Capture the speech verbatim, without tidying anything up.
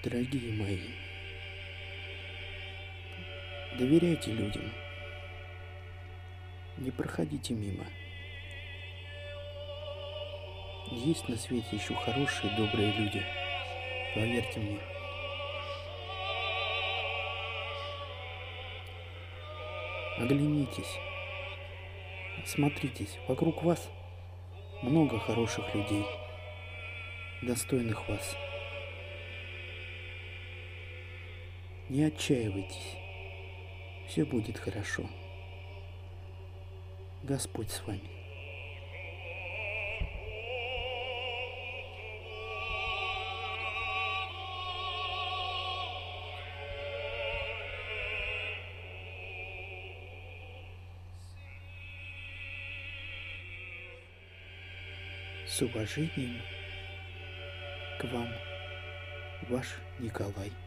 Дорогие мои, доверяйте людям, не проходите мимо. Есть на свете еще хорошие, добрые люди, поверьте мне. Оглянитесь, смотритесь, вокруг вас много хороших людей, достойных вас. Не отчаивайтесь, все будет хорошо. Господь с вами. С уважением к вам, ваш Николай.